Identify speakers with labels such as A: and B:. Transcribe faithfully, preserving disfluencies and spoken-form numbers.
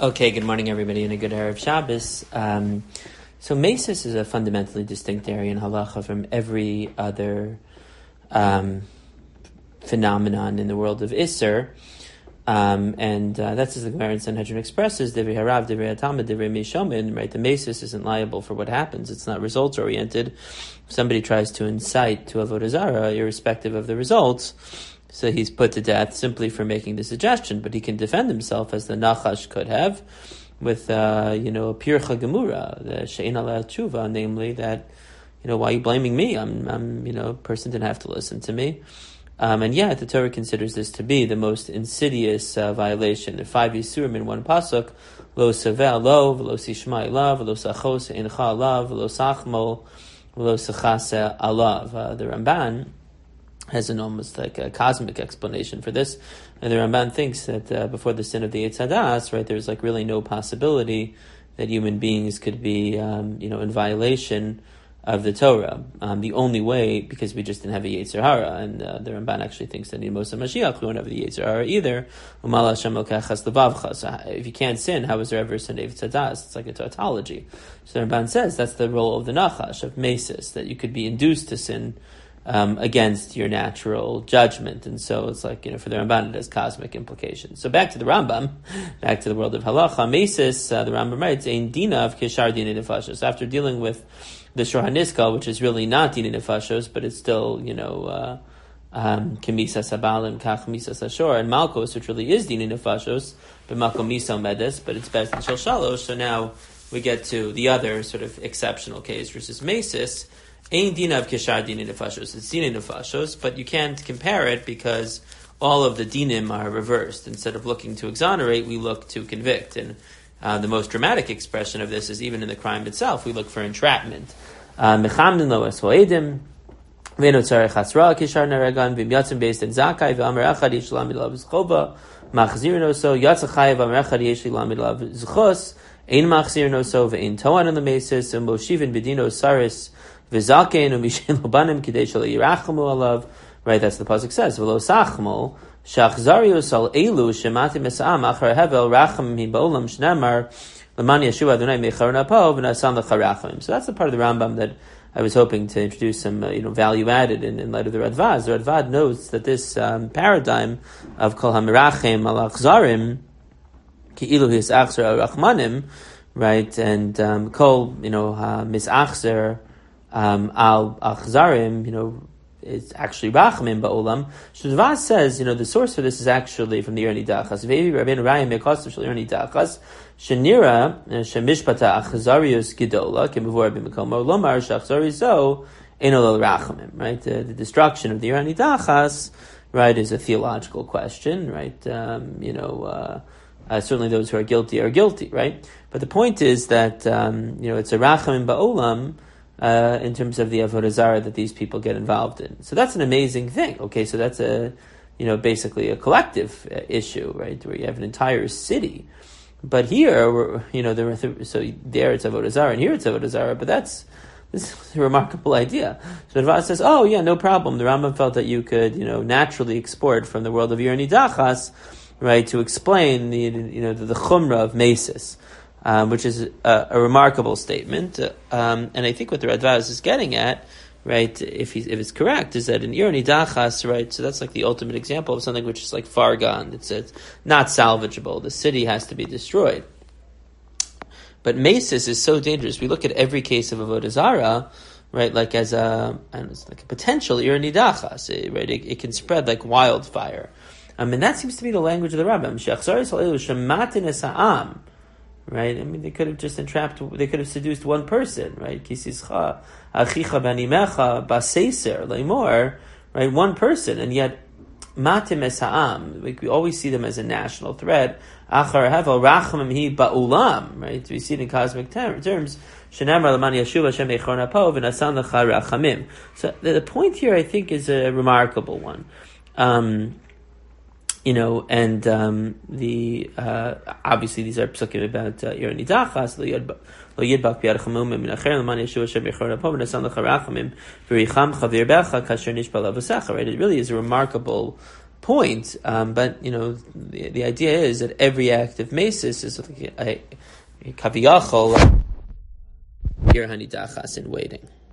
A: Okay, good morning, everybody, and a good Erev Shabbos. Um, so mesis is a fundamentally distinct area in halacha from every other um, phenomenon in the world of Isser. Um, and uh, that's as the Gemara in Sanhedrin expresses, Divrei Harav, Divrei Atama, Divrei Mishomin, right? The mesis isn't liable for what happens. It's not results-oriented. If somebody tries to incite to Avodah Zarah, irrespective of the results, so he's put to death simply for making the suggestion, but he can defend himself as the Nachash could have with, uh, you know, a pircha gemura, the she'ein aleh tshuva, namely that, you know, why are you blaming me? I'm, I'm, you know, a person didn't have to listen to me. Um, and yet the Torah considers this to be the most insidious uh, violation. The five Yisurim in one pasuk, lo saveh lo, v'lo sishma ilav, v'lo sachos eincha alav, v'lo sachmo, v'lo sachase alav. Uh, the Ramban has an almost like a cosmic explanation for this. And the Ramban thinks that uh, before the sin of the Eitz Hadas, right, there's like really no possibility that human beings could be, um, you know, in violation of the Torah. Um, the only way, because we just didn't have a Yetzer Hara, and uh, the Ramban actually thinks that in Moshe Mashiach we won't have the Yetzer Hara either. So if you can't sin, how is there ever a sin of Eitz Hadas? It's like a tautology. So the Ramban says that's the role of the Nachash, of Mesis, that you could be induced to sin Um, against your natural judgment. And so it's like, you know, for the Ramban it has cosmic implications. So back to the Rambam, back to the world of halacha, mesis, uh, the Rambam writes, ein dina of kishar dina nefashos. After dealing with the Shor HaNiskal, which is really not dina nefashos, but it's still, you know, uh, um, kemisa sabalim, kach misa sashor, and malkos, which really is dina nefashos, but malko misa medes, but it's best in shel shalosh. So now we get to the other sort of exceptional case versus mesis. Ein dina of kishar dina nefashos. It's dina nefashos, but you can't compare it because all of the dinim are reversed. Instead of looking to exonerate, we look to convict. And uh, the most dramatic expression of this is even in the crime itself. We look for entrapment. Mechamdin lo es hoedim, ve'eno tzarech hatzra kishar neregan, v'im yatzim beis den zakai, v'amer echad yesh lamid lav zchoba, machzirin oso, yatzachai, v'amer echad yesh lamid lav zchos, ein machzirin oso, ve'ein toan in the mesis, and moshivin bedino saris, Right, that's the pasuk says. V'lo sachmo shachzarius al elu shematim esam achar hevel racham mi ba'olam shnemar l'man Yeshua Adonai mecharna po v'nasan l'charachim. So that's the part of the Rambam that I was hoping to introduce some, uh, you know, value added in, in light of the Radvad. The Radvad notes that this um, paradigm of kol hamirachim al achzarim ki'ilu his achzer al rachmanim, right, and um, kol, you know, uh, misachzer Um, al achzarim, you know, it's actually rachamim ba'olam. Shadvaz says, you know, the source for this is actually from the Irni Dachas. Ve'evi Rabbeinu Rayim Mekosav Shel Irni Dachas Shenira Shemishpata Achzarius Gedola Kemivor Rabbi Mekomo Lomar Shachzariso Enolel Rachamim. Right, the, the destruction of the Irni Dachas, right, is a theological question. Right, um, you know, uh, uh, certainly those who are guilty are guilty. Right, but the point is that um, you know it's a rachamim ba'olam. Uh, in terms of the Avodah Zarah that these people get involved in. So that's an amazing thing. Okay, so that's a, you know, basically a collective uh, issue, right, where you have an entire city. But here, we're, you know, there, so there it's Avodah Zarah, and here it's Avodah Zarah, but that's, this is a remarkable idea. So Radvad says, oh yeah, no problem. The Rambam felt that you could, you know, naturally export from the world of Irni Dachas, right, to explain the, you know, the, the chumrah of mesis. Um, which is a, a remarkable statement, uh, um, and I think what the Radvaz is getting at, right, if he's, if it's correct, is that in Irni Dachas, right, so that's like the ultimate example of something which is like far gone. It's, it's not salvageable. The city has to be destroyed. But mesis is so dangerous. We look at every case of Avodah Zarah, right, like as a, I don't know, it's like a potential Irni Dachas, right, it, it can spread like wildfire. Um, and that seems to be the language of the Rambam. Right? I mean, they could have just entrapped, they could have seduced one person, right? Kisischa, achicha banimecha, baseser, lemor, right? One person, and yet, matim es ha'am, we always see them as a national threat. Achar hevel, rachamim hi ba'ulam, right? We see it in cosmic ter- terms. Shenamar l'man yeshuva shem echor napo, v'nasan l'cha rachamim. So the, the point here, I think, is a remarkable one. Um, You know, and um, the uh, obviously these are psukim about Irni Dachas. Lo yidbak b'yad chamumim min acher l'man Yeshua shem yechor napo v'nasan l'cha rachamim v'richam chavir becha kasher nishpa lavasecha. Right, it really is a remarkable point. Um, but you know, the, the idea is that every act of mesis is like a, a kaviyachol ir hanidachas in waiting.